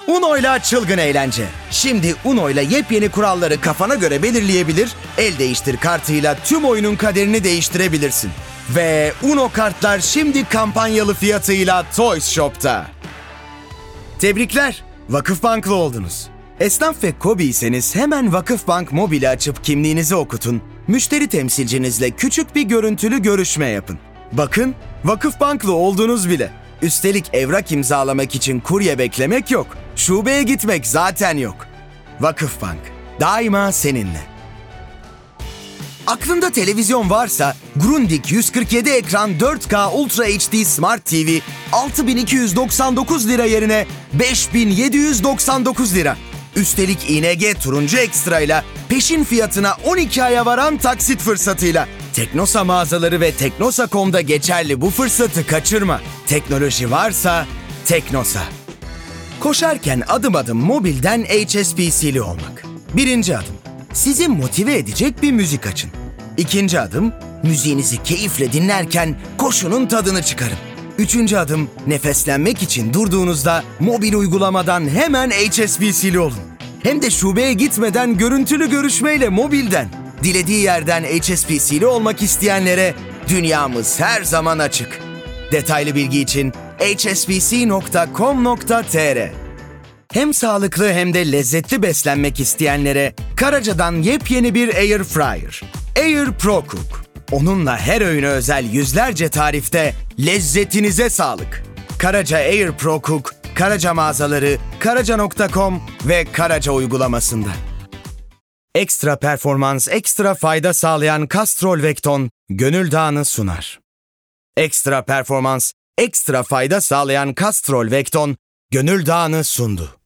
Uno'yla çılgın eğlence. Şimdi Uno'yla yepyeni kuralları kafana göre belirleyebilir, el değiştir kartıyla tüm oyunun kaderini değiştirebilirsin. Ve Uno kartlar şimdi kampanyalı fiyatıyla Toys Shop'ta. Tebrikler, Vakıfbanklı oldunuz. Esnaf ve KOBİ'yseniz hemen Vakıfbank Mobil'i açıp kimliğinizi okutun, müşteri temsilcinizle küçük bir görüntülü görüşme yapın. Bakın, Vakıfbanklı oldunuz bile. Üstelik evrak imzalamak için kurye beklemek yok. Şubeye gitmek zaten yok. Vakıfbank, daima seninle. Aklında televizyon varsa Grundig 147 ekran 4K Ultra HD Smart TV 6.299 lira yerine 5.799 lira. Üstelik ING Turuncu Ekstra ile peşin fiyatına 12 aya varan taksit fırsatıyla. Teknosa mağazaları ve Teknosa.com'da geçerli bu fırsatı kaçırma. Teknoloji varsa Teknosa. Koşarken adım adım mobilden HSBC'li olmak. Birinci adım, sizi motive edecek bir müzik açın. İkinci adım, müziğinizi keyifle dinlerken koşunun tadını çıkarın. Üçüncü adım, nefeslenmek için durduğunuzda mobil uygulamadan hemen HSBC'li olun. Hem de şubeye gitmeden görüntülü görüşmeyle mobilden. Dilediği yerden HSBC'li olmak isteyenlere dünyamız her zaman açık. Detaylı bilgi için hsbc.com.tr. Hem sağlıklı hem de lezzetli beslenmek isteyenlere Karaca'dan yepyeni bir Air Fryer. Air Pro Cook. Onunla her öğüne özel yüzlerce tarifte lezzetinize sağlık. Karaca Air Pro Cook, Karaca mağazaları, karaca.com ve Karaca uygulamasında. Ekstra performans, ekstra fayda sağlayan Castrol Vecton, Gönül Dağı'nı sunar. Ekstra performans, ekstra fayda sağlayan Castrol Vecton, Gönül Dağı'nı sundu.